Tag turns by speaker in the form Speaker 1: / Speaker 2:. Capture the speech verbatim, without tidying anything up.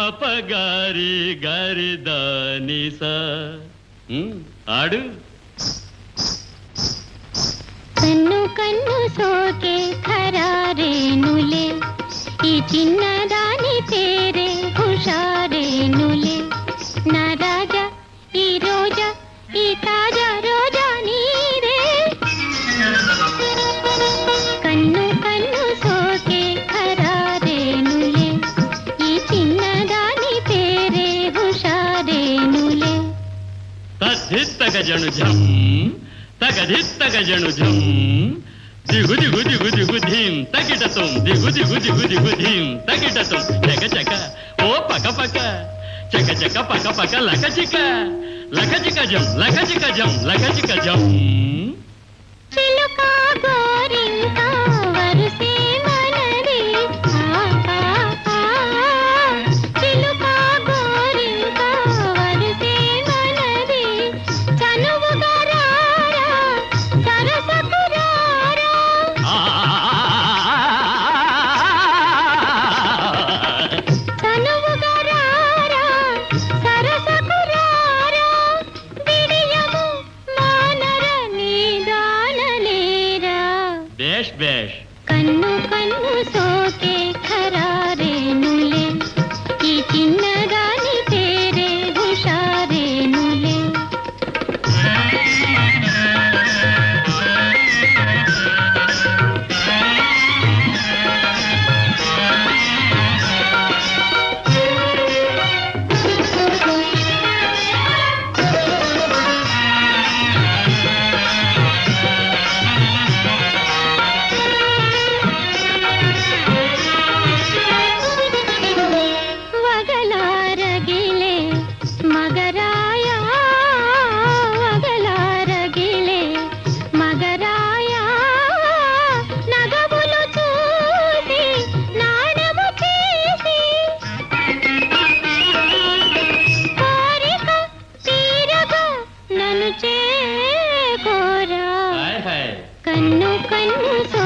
Speaker 1: పగారి గారి దానిసా ఆడు
Speaker 2: కన్ను కన్ను సోకే ఖరారేనులే ఈ చిన్నదాని పేరే హుషారేనులే నా రాజా ఈ రోజా ఈ తాజా రోజా నీరే కన్ను కన్ను సోకే ఖరారేనులే ఈ చిన్నదాని పేరే హుషారేనులే
Speaker 1: తద్ధిత్తగ జను జం తగధిత్తగ జను జం దిగు దిగు దిగు దిగు ధీం తగిటతం దిగు దిగు దిగు దిగు ధీం తగిటతం చక చక ఓ పక పక చక చక పక పక లకచిక లకచిక జం లకచిక జం లకచిక జం
Speaker 2: చిలుక గోరింక వరుసే మనది చిలుక గోరింక వరుసే మనది చనువుగా రారా సరసకు రారా చనువుగా రారా సరసకు రారా విడియము మానర నీదానలేరా
Speaker 1: బేష్ బేష్
Speaker 2: కన్ను కన్ను సోకే ఖరారేనులే ఈ చిన్నదాని పేరే హుషారేనులే వగలారగిలే మగరాయ వగలారగిలే మగరాయ నగములు చూసి నాణము చేసి కోరిక తీరగా నన్ను చేకోరా
Speaker 1: హాయ్ హాయ్
Speaker 2: కన్ను కన్ను